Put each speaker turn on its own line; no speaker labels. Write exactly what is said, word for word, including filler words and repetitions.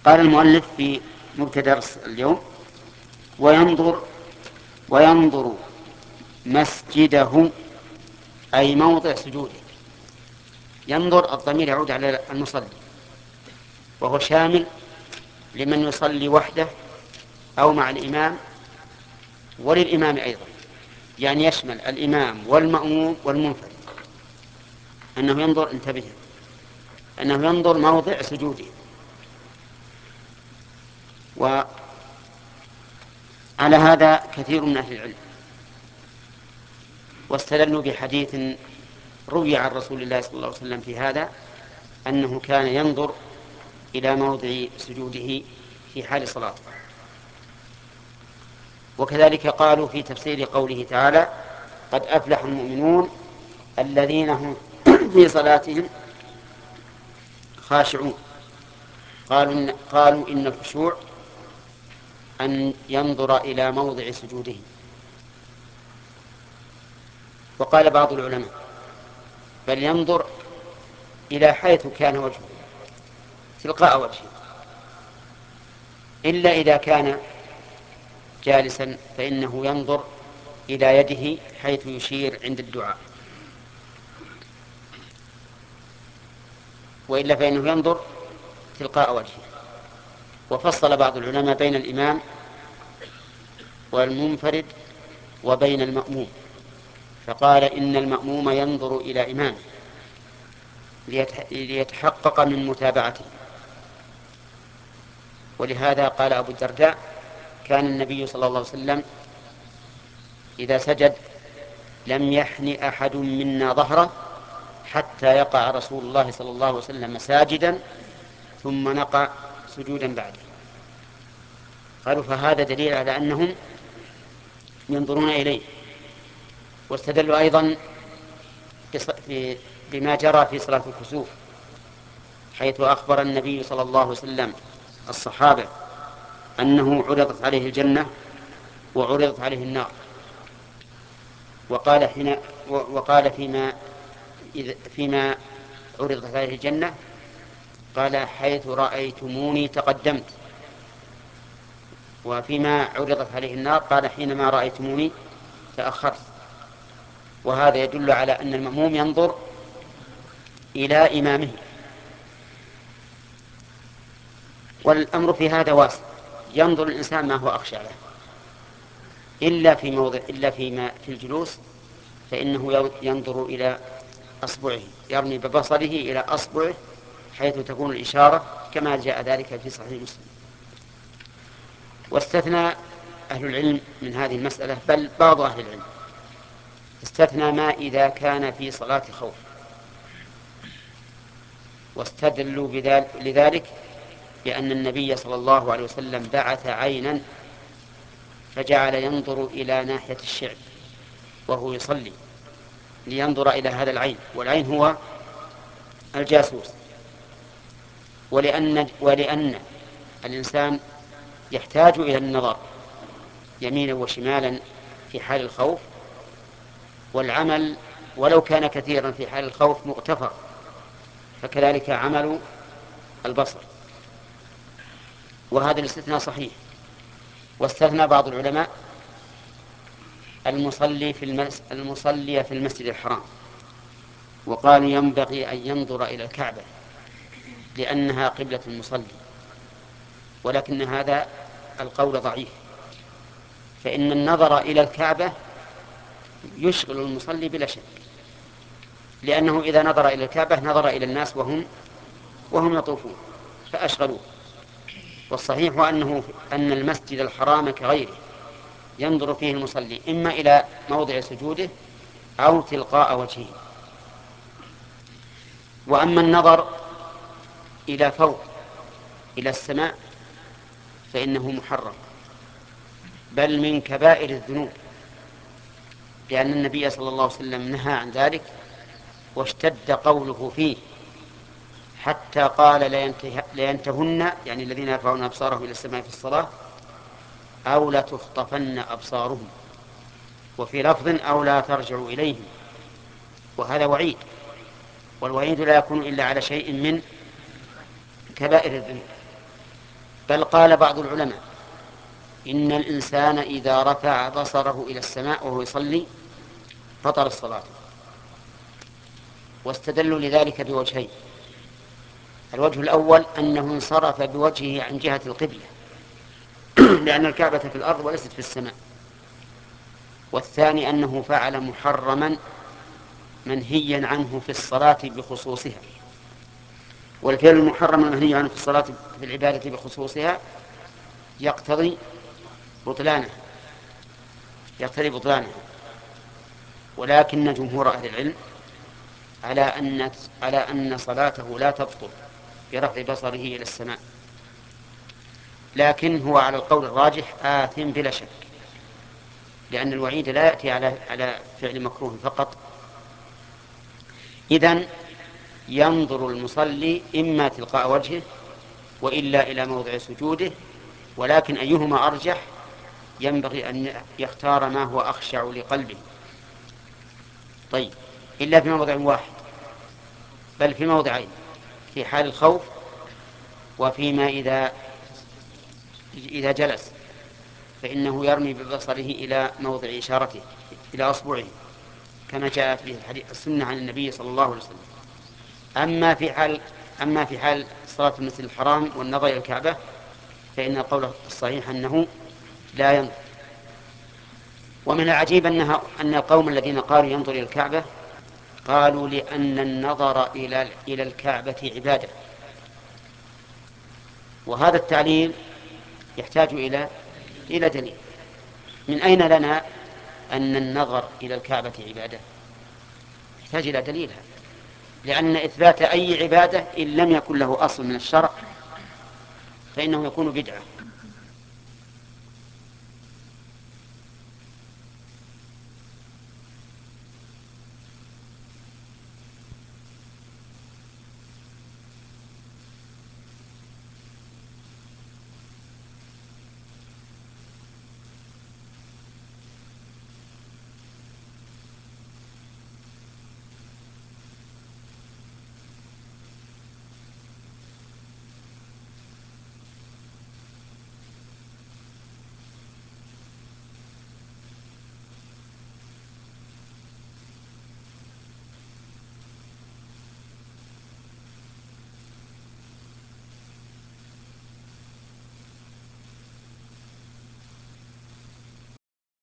قال المؤلف في مبتدأ درس اليوم: وينظر وينظر مسجده أي موضع سجوده. ينظر الضمير يعود على المصلي، وهو شامل لمن يصلي وحده أو مع الإمام وللإمام أيضا، يعني يشمل الإمام والمأموم والمنفرد، أنه ينظر، انتبه، أنه ينظر موضع سجوده. وعلى هذا كثير من أهل العلم، واستدلوا بحديث روي عن رسول الله صلى الله عليه وسلم في هذا، أنه كان ينظر إلى موضع سجوده في حال صلاته. وكذلك قالوا في تفسير قوله تعالى: قد أفلح المؤمنون الذين هم في صلاتهم خاشعون. قالوا إن, قالوا إن الخشوع أن ينظر إلى موضع سجوده. وقال بعض العلماء: بل ينظر إلى حيث كان وجهه، تلقاء وجهه، إلا إذا كان جالسا فإنه ينظر إلى يده حيث يشير عند الدعاء، وإلا فإنه ينظر تلقاء وجهه. وفصل بعض العلماء بين الإمام والمنفرد وبين المأموم، فقال إن المأموم ينظر إلى إمامه ليتحقق من متابعته. ولهذا قال أبو الدرداء: كان النبي صلى الله عليه وسلم إذا سجد لم يحن أحد منا ظهره حتى يقع رسول الله صلى الله عليه وسلم ساجدا ثم نقع سجودا بعده. قالوا فهذا دليل على أنهم ينظرون إليه. واستدلوا أيضا بما جرى في صلاة الكسوف، حيث أخبر النبي صلى الله عليه وسلم الصحابة أنه عرضت عليه الجنة وعرضت عليه النار، وقال حين وقال فيما فيما عرضت عليه الجنة قال: حيث رأيتموني تقدمت. وفيما عرضت عليه النار قال: حينما رأيتموني تأخرت. وهذا يدل على أن المأموم ينظر إلى إمامه. والأمر في هذا واسع، ينظر الإنسان ما هو أخشى له، إلا في موضع إلا فيما في الجلوس، فإنه ينظر إلى أصبعه، يرمي ببصره إلى أصبعه حيث تكون الإشارة، كما جاء ذلك في صحيح مسلم. واستثنى أهل العلم من هذه المسألة، بل بعض أهل العلم استثنى ما إذا كان في صلاة خوف، واستدلوا لذلك بأن النبي صلى الله عليه وسلم بعث عينا فجعل ينظر إلى ناحية الشعب وهو يصلي، لينظر إلى هذا العين، والعين هو الجاسوس. ولأن, ولأن الإنسان يحتاج إلى النظر يمينا وشمالا في حال الخوف، والعمل ولو كان كثيرا في حال الخوف مغتفر، فكذلك عمل البصر. وهذا الاستثناء صحيح. واستثنى بعض العلماء المصلي في المس... المصلي في المسجد الحرام، وقالوا ينبغي أن ينظر إلى الكعبة لأنها قبلة المصلي، ولكن هذا القول ضعيف، فإن النظر إلى الكعبة يشغل المصلي بلا شك، لأنه إذا نظر إلى الكعبة نظر إلى الناس وهم وهم يطوفون فأشغلوه. والصحيح أنه أن المسجد الحرام كغيره ينظر فيه المصلي إما إلى موضع سجوده أو تلقاء وجهه. وأما النظر إلى فوق إلى السماء فإنه محرم، بل من كبائر الذنوب، لأن النبي صلى الله عليه وسلم نهى عن ذلك، واشتد قوله فيه حتى قال: لينتهن، يعني الذين يرفعون أبصارهم إلى السماء في الصلاة، أو لا تخطفن أبصارهم، وفي لفظ أو لا ترجعوا إليهم. وهذا وعيد، والوعيد لا يكون إلا على شيء من كبائر الذنوب. بل قال بعض العلماء إن الإنسان إذا رفع بصره إلى السماء وهو يصلي بطل الصلاة. واستدلوا لذلك بوجهين: الوجه الأول أنه انصرف بوجهه عن جهة القبلة لأن الكعبة في الأرض وليست في السماء. والثاني أنه فعل محرما منهيا عنه في الصلاة بخصوصها. والفعل المحرم المنهي عنه في الصلاة في العبادة بخصوصها يقتضي بطلانه يقتضي بطلانه ولكن جمهور أهل العلم على أن على أن صلاته لا تبطل برفع بصره إلى السماء، لكن هو على القول الراجح آثم بلا شك، لأن الوعيد لا يأتي على على فعل مكروه فقط. إذن ينظر المصلي إما تلقاء وجهه وإلا إلى موضع سجوده، ولكن أيهما أرجح ينبغي أن يختار ما هو أخشع لقلبه. طيب، إلا في موضع واحد، بل في موضعين: في حال الخوف وفيما إذا إذا جلس، فإنه يرمي ببصره إلى موضع إشارته إلى أصبعه كما جاءت به الحديث السنة عن النبي صلى الله عليه وسلم. أما في حال أما في حال صلاة في المسجد الحرام والنظر إلى الكعبة فإن القول الصحيح أنه لا ينظر. ومن العجيب أنها أن القوم الذين قالوا ينظر إلى الكعبة قالوا لأن النظر إلى إلى الكعبة عبادة، وهذا التعليل يحتاج إلى إلى دليل. من أين لنا أن النظر إلى الكعبة عبادة؟ يحتاج إلى دليل هذا، لأن إثبات أي عبادة إن لم يكن له أصل من الشرع فإنه يكون بدعة.